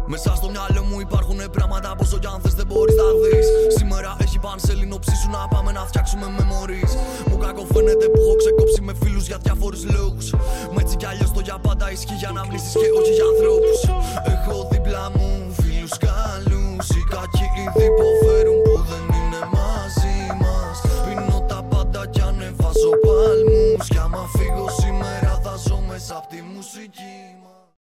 Μέσα στο μυαλό μου υπάρχουν πράγματα που όσο κι αν θες δεν μπορείς να δεις. Σήμερα έχει πανσέλινο, ψήσου να πάμε να φτιάξουμε memories. Μου κακοφαίνεται που έχω ξεκόψει με φίλους για διάφορους λόγους. Μα έτσι κι αλλιώς το για πάντα ισχύει για αναμνήσεις και όχι για ανθρώπους. Έχω δίπλα μου φίλους καλούς. Οι κακοί ήδη υποφέρουν που δεν είναι μαζί μας. Πίνω τα πάντα κι ανεβάζω παλμούς. Κι άμα φύγω σήμερα θα ζω μέσα απ' τη μουσική.